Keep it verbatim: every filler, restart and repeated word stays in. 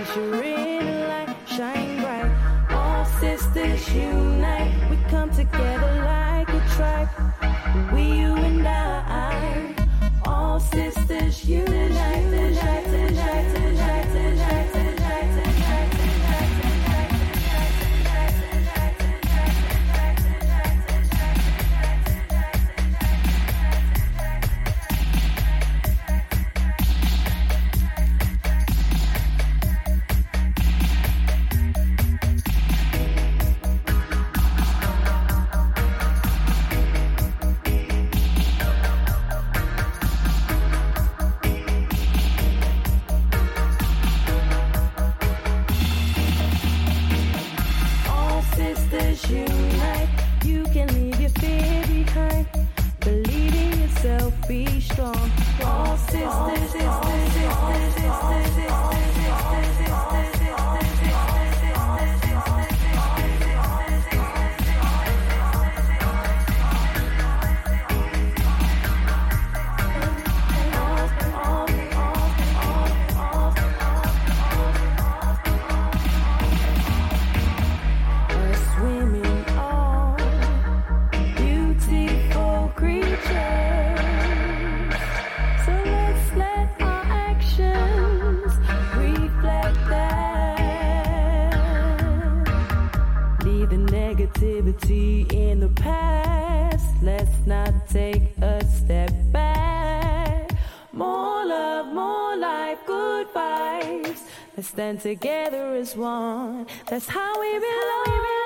Treasure in the light, shine bright. All sisters unite. We come together like a tribe. We, you and I. All sisters unite. Unite, unite, unite, unite, unite, unite. Unite, you can leave your fear behind. Believe in yourself, be strong. All sisters, sisters, sisters, sisters, sisters, sisters, negativity in the past. Let's not take a step back. More love, more life, good vibes. Let's stand together as one. That's how we belong.